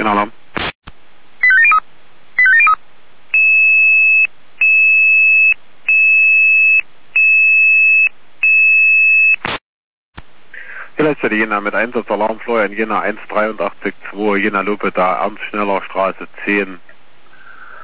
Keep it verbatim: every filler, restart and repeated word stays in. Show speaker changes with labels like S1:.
S1: Alarm. Vielleicht hätte Jena mit Einsatzalarm Florian Jena eins drei acht zwei, Jena Lupe da Ernst Schneller Straße zehn.